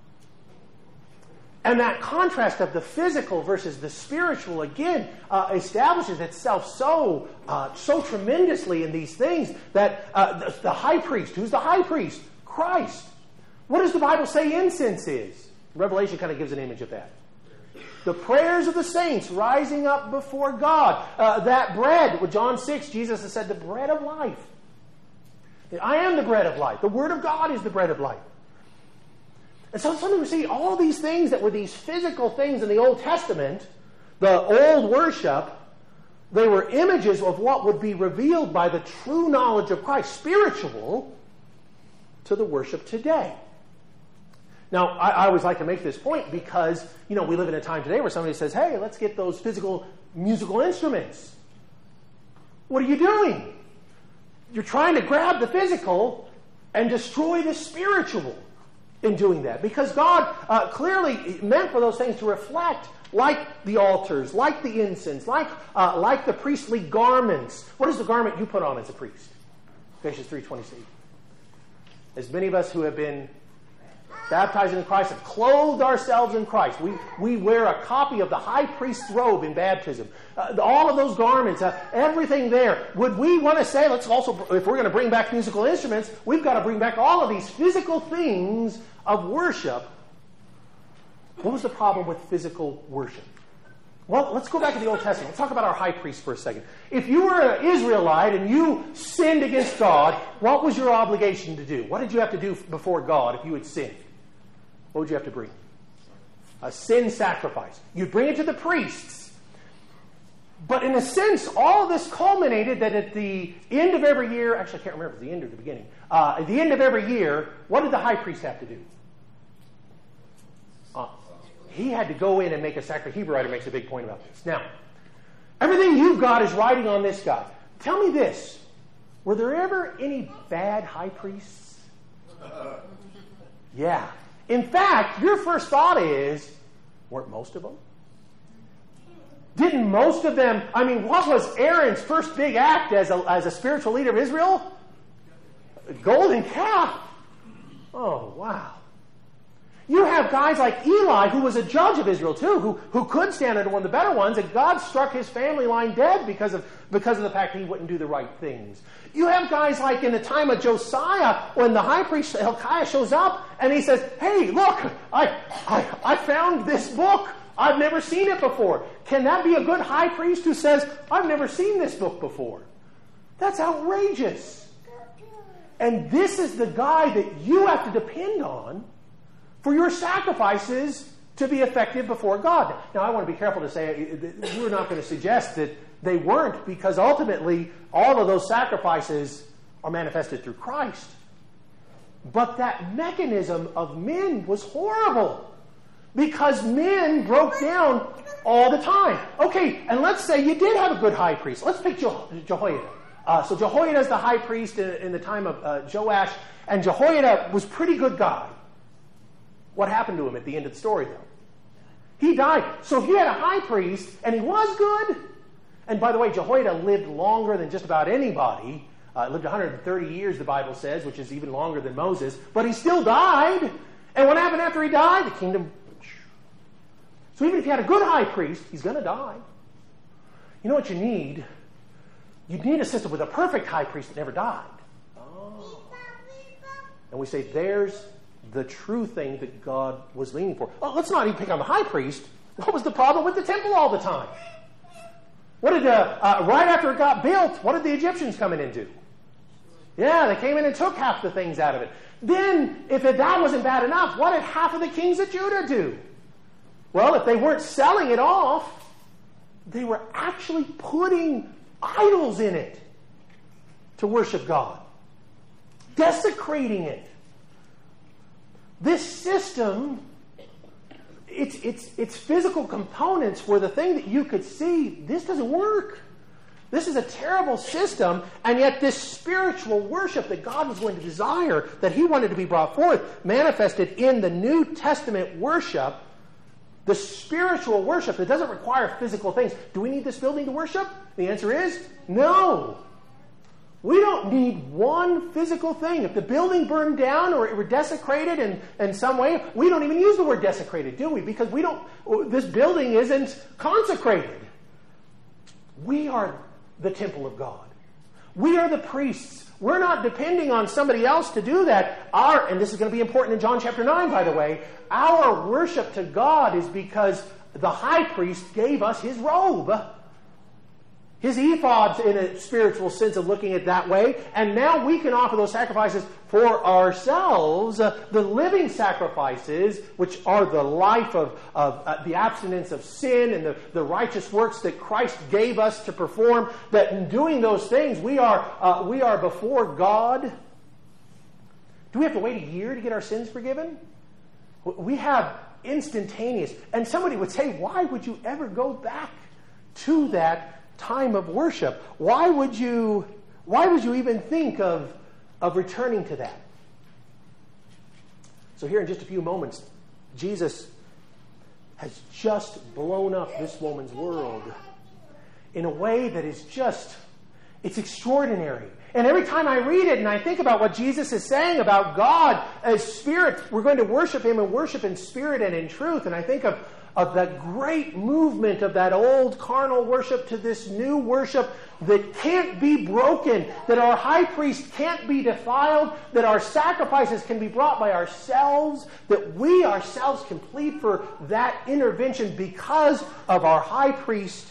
And that contrast of the physical versus the spiritual, again, uh, establishes itself so uh, so tremendously in these things that uh, the, the high priest, who's the high priest? Christ. What does the Bible say incense is? Revelation kind of gives an image of that. The prayers of the saints rising up before God. Uh, that bread, with John six, Jesus has said, the bread of life. I am the bread of life. The Word of God is the bread of life. And so sometimes we see all these things that were these physical things in the Old Testament, the old worship, they were images of what would be revealed by the true knowledge of Christ, spiritual, to the worship today. Now, I, I always like to make this point because, you know, we live in a time today where somebody says, hey, let's get those physical musical instruments. What are you doing? You're trying to grab the physical and destroy the spiritual in doing that. Because God uh, clearly meant for those things to reflect like the altars, like the incense, like uh, like the priestly garments. What is the garment you put on as a priest? Ephesians three twenty-six. As many of us who have been baptized in Christ have clothed ourselves in Christ. We, we wear a copy of the high priest's robe in baptism. Uh, all of those garments, uh, everything there. Would we want to say, let's also, if we're going to bring back musical instruments, we've got to bring back all of these physical things of worship. What was the problem with physical worship? Well, let's go back to the Old Testament. Let's talk about our high priest for a second. If you were an Israelite and you sinned against God, what was your obligation to do? What did you have to do before God if you had sinned? What would you have to bring? A sin sacrifice. You'd bring it to the priests. But in a sense, all of this culminated that at the end of every year, actually I can't remember, the end or the beginning. Uh, at the end of every year, what did the high priest have to do? Uh, he had to go in and make a sacrifice. Hebrew writer makes a big point about this. Now, everything you've got is riding on this guy. Tell me this. Were there ever any bad high priests? Yeah. In fact, your first thought is, weren't most of them? Didn't most of them, I mean, what was Aaron's first big act as a, as a spiritual leader of Israel? A golden calf. Oh, wow. You have guys like Eli, who was a judge of Israel too, who, who could stand under one of the better ones, and God struck his family line dead because of, because of the fact that he wouldn't do the right things. You have guys like in the time of Josiah, when the high priest Hilkiah shows up, and he says, hey, look, I, I, I found this book. I've never seen it before. Can that be a good high priest who says, I've never seen this book before? That's outrageous. And this is the guy that you have to depend on for your sacrifices to be effective before God. Now, I want to be careful to say we're not going to suggest that they weren't, because ultimately all of those sacrifices are manifested through Christ. But that mechanism of men was horrible, because men broke down all the time. Okay, and let's say you did have a good high priest. Let's pick Je- Jehoiada. Uh, so Jehoiada is the high priest in, in the time of uh, Joash, and Jehoiada was a pretty good guy. What happened to him at the end of the story, though? He died. So he had a high priest, and he was good. And by the way, Jehoiada lived longer than just about anybody. Uh, lived one hundred thirty years, the Bible says, which is even longer than Moses. But he still died. And what happened after he died? The kingdom. So even if you had a good high priest, he's going to die. You know what you need? You need a system with a perfect high priest that never died. Oh. And we say, there's the true thing that God was leaning for. Oh, let's not even pick on the high priest. What was the problem with the temple all the time? What did, uh, uh, right after it got built, what did the Egyptians come in and do? Yeah, they came in and took half the things out of it. Then, if it, that wasn't bad enough, what did half of the kings of Judah do? Well, if they weren't selling it off, they were actually putting idols in it to worship God. Desecrating it. This system, it's, it's, it's physical components were the thing that you could see, this doesn't work. This is a terrible system, and yet this spiritual worship that God was going to desire, that he wanted to be brought forth, manifested in the New Testament worship, the spiritual worship that doesn't require physical things. Do we need this building to worship? The answer is no. We don't need one physical thing. If the building burned down or it were desecrated in, in some way, we don't even use the word desecrated, do we? Because we don't. This building isn't consecrated. We are the temple of God. We are the priests. We're not depending on somebody else to do that. Our, and this is going to be important in John chapter nine, by the way, our worship to God is because the high priest gave us his robe. His ephod, in a spiritual sense of looking at it that way. And now we can offer those sacrifices for ourselves, uh, the living sacrifices, which are the life of, of uh, the abstinence of sin and the, the righteous works that Christ gave us to perform. That in doing those things, we are, uh, we are before God. Do we have to wait a year to get our sins forgiven? We have instantaneous. And somebody would say, why would you ever go back to that time of worship? Why would you why would you even think of, of returning to that? So here in just a few moments, Jesus has just blown up this woman's world in a way that is just, it's extraordinary. And every time I read it and I think about what Jesus is saying about God as spirit, we're going to worship him and worship in spirit and in truth. And I think of of that great movement of that old carnal worship to this new worship that can't be broken, that our high priest can't be defiled, that our sacrifices can be brought by ourselves, that we ourselves can plead for that intervention because of our high priest.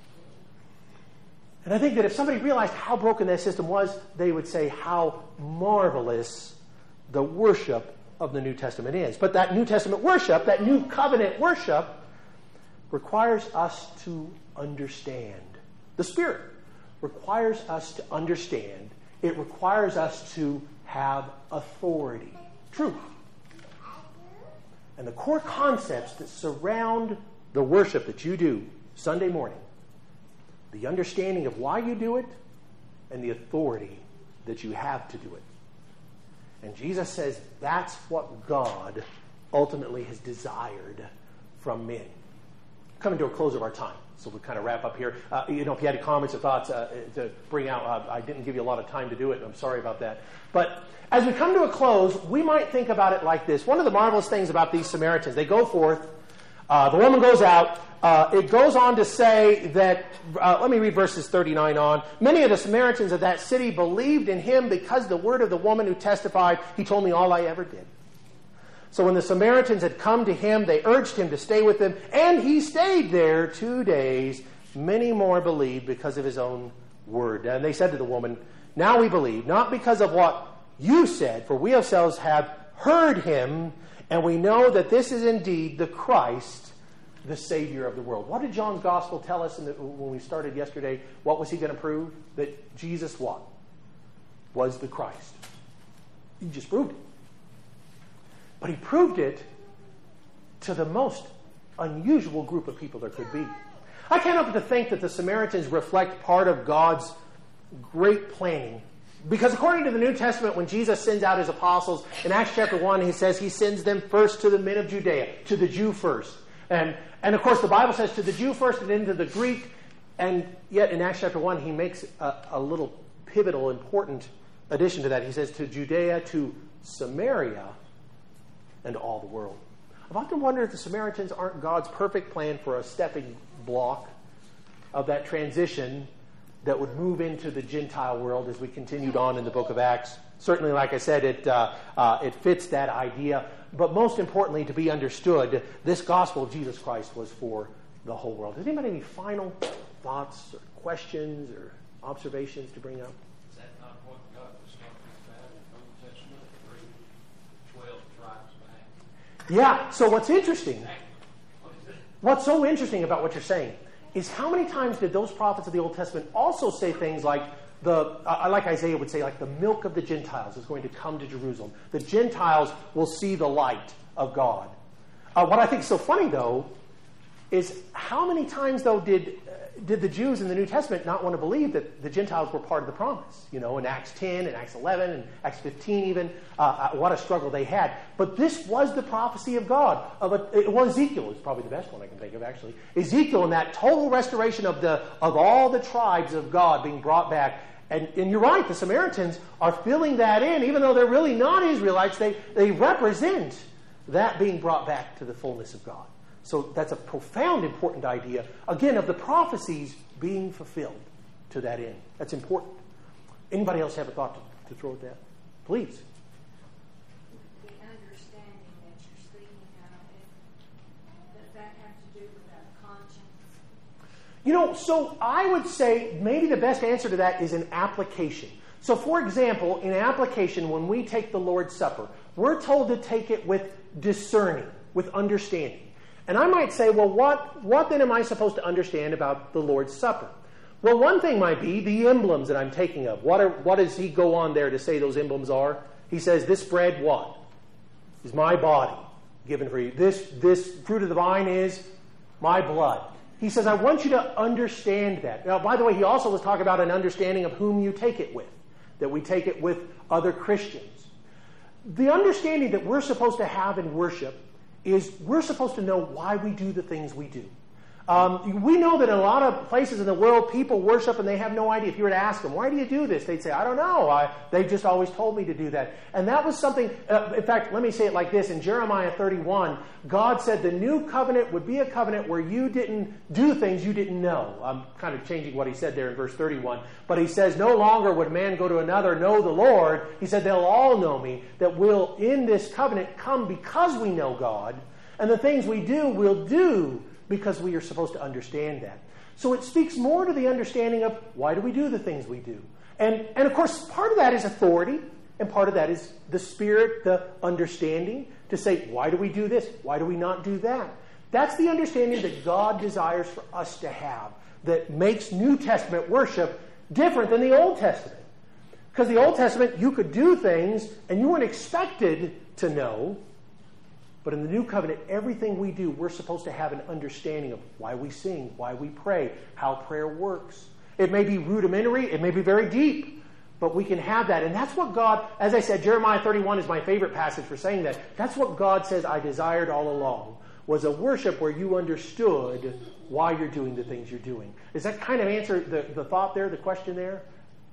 And I think that if somebody realized how broken that system was, they would say how marvelous the worship of the New Testament is. But that New Testament worship, that new covenant worship, requires us to understand. The Spirit requires us to understand. It requires us to have authority, truth. And the core concepts that surround the worship that you do Sunday morning, the understanding of why you do it, and the authority that you have to do it. And Jesus says that's what God ultimately has desired from men. Coming to a close of our time, so we'll kind of wrap up here. Uh, you know, if you had comments or thoughts uh, to bring out, uh, I didn't give you a lot of time to do it, and I'm sorry about that. But as we come to a close, we might think about it like this. One of the marvelous things about these Samaritans, they go forth, uh, the woman goes out, uh, it goes on to say that, uh, let me read verses thirty-nine on. Many of the Samaritans of that city believed in him because the word of the woman who testified, he told me all I ever did. So when the Samaritans had come to him, they urged him to stay with them, and he stayed there two days. Many more believed because of his own word. And they said to the woman, now we believe, not because of what you said, for we ourselves have heard him, and we know that this is indeed the Christ, the Savior of the world. What did John's Gospel tell us in the, when we started yesterday? What was he going to prove? That Jesus what? Was the Christ. He just proved it. But he proved it to the most unusual group of people there could be. I can't help but to think that the Samaritans reflect part of God's great planning. Because according to the New Testament, when Jesus sends out his apostles, in Acts chapter one, he says he sends them first to the men of Judea, to the Jew first. And, and of course, the Bible says to the Jew first and then to the Greek. And yet in Acts chapter one, he makes a, a little pivotal, important addition to that. He says to Judea, to Samaria, and all the world. I've often wondered if the Samaritans aren't God's perfect plan for a stepping block of that transition that would move into the Gentile world as we continued on in the book of Acts. Certainly, like I said, it uh, uh, it fits that idea. But most importantly, to be understood, this gospel of Jesus Christ was for the whole world. Does anybody have any final thoughts or questions or observations to bring up? Is that not what God was talking about in the Old Testament? Three, twelve tribes back. Yeah, so what's interesting, what's so interesting about what you're saying is how many times did those prophets of the Old Testament also say things like, the uh, like Isaiah would say, like the milk of the Gentiles is going to come to Jerusalem. The Gentiles will see the light of God. Uh, what I think is so funny, though, is how many times, though, did uh, did the Jews in the New Testament not want to believe that the Gentiles were part of the promise? You know, in Acts ten, and Acts eleven, and Acts fifteen even, uh, uh, what a struggle they had. But this was the prophecy of God. Of a, it, well, Ezekiel is probably the best one I can think of, actually. Ezekiel and that total restoration of the of all the tribes of God being brought back. And, and you're right, the Samaritans are filling that in, even though they're really not Israelites. They, they represent that being brought back to the fullness of God. So that's a profound, important idea, again, of the prophecies being fulfilled to that end. That's important. Anybody else have a thought to, to throw at that? Please. The understanding that you're speaking of, does that have to do with our conscience? You know, so I would say maybe the best answer to that is an application. So, for example, in application, when we take the Lord's Supper, we're told to take it with discerning, with understanding. And I might say, well, what, what then am I supposed to understand about the Lord's Supper? Well, one thing might be the emblems that I'm taking of. What, are, what does he go on there to say those emblems are? He says, this bread, what? Is my body given for you. This, this fruit of the vine is my blood. He says, I want you to understand that. Now, by the way, he also was talking about an understanding of whom you take it with, that we take it with other Christians. The understanding that we're supposed to have in worship is we're supposed to know why we do the things we do. Um, we know that in a lot of places in the world, people worship and they have no idea. If you were to ask them, why do you do this? They'd say, I don't know. I, they just always told me to do that. And that was something, uh, in fact, let me say it like this. In Jeremiah thirty-one, God said the new covenant would be a covenant where you didn't do things you didn't know. I'm kind of changing what he said there in verse thirty-one. But he says, no longer would man go to another, know the Lord. He said, they'll all know me, that we'll in this covenant come because we know God. And the things we do, we'll do because we are supposed to understand that. So it speaks more to the understanding of why do we do the things we do. And, and of course, part of that is authority, and part of that is the spirit, the understanding, to say, why do we do this? Why do we not do that? That's the understanding that God desires for us to have, that makes New Testament worship different than the Old Testament. Because the Old Testament, you could do things, and you weren't expected to know. But in the New Covenant, everything we do, we're supposed to have an understanding of why we sing, why we pray, how prayer works. It may be rudimentary, it may be very deep, but we can have that. And that's what God, as I said, Jeremiah thirty-one is my favorite passage for saying that. That's what God says I desired all along, was a worship where you understood why you're doing the things you're doing. Does that kind of answer the, the thought there, the question there?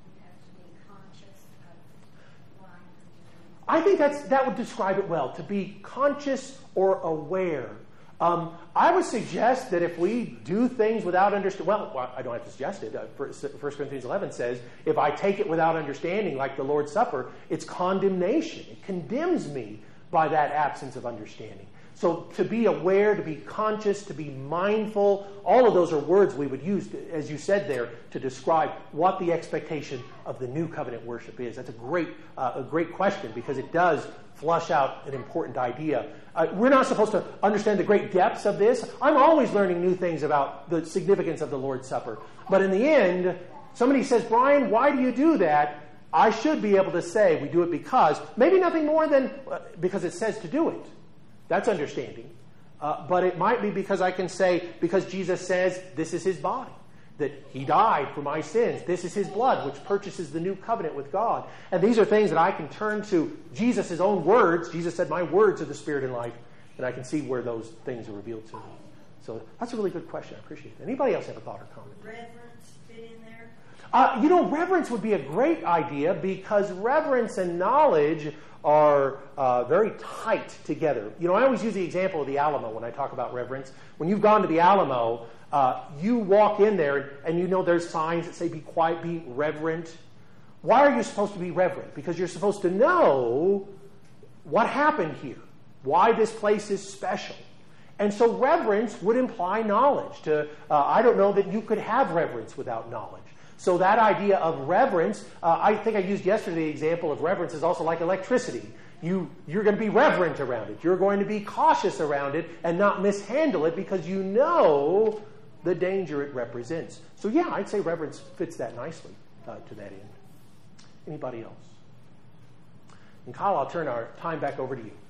I think that's, that would describe it well, to be conscious or aware. Um, I would suggest that if we do things without understanding, well, I don't have to suggest it. Uh, First Corinthians eleven says, if I take it without understanding, like the Lord's Supper, it's condemnation. It condemns me by that absence of understanding. So to be aware, to be conscious, to be mindful, all of those are words we would use, as you said there, to describe what the expectation of the new covenant worship is. That's a great, uh, a great question because it does flush out an important idea. Uh, we're not supposed to understand the great depths of this. I'm always learning new things about the significance of the Lord's Supper. But in the end, somebody says, Brian, why do you do that? I should be able to say we do it because, maybe nothing more than uh, because it says to do it. That's understanding. Uh, but it might be because I can say, because Jesus says this is his body, that he died for my sins. This is his blood, which purchases the new covenant with God. And these are things that I can turn to Jesus' own words. Jesus said, my words are the spirit and life. And I can see where those things are revealed to me. So that's a really good question. I appreciate it. Anybody else have a thought or comment? Reverence fit in there? Uh, you know, reverence would be a great idea because reverence and knowledge are uh, very tight together. You know, I always use the example of the Alamo when I talk about reverence. When you've gone to the Alamo, Uh, you walk in there and you know there's signs that say be quiet, be reverent. Why are you supposed to be reverent? Because you're supposed to know what happened here, why this place is special. And so reverence would imply knowledge. To, uh, I don't know that you could have reverence without knowledge. So that idea of reverence, uh, I think I used yesterday the example of reverence is also like electricity. You, you're going to be reverent around it. You're going to be cautious around it and not mishandle it because you know the danger it represents. So yeah, I'd say reverence fits that nicely uh, to that end. Anybody else? And Kyle, I'll turn our time back over to you.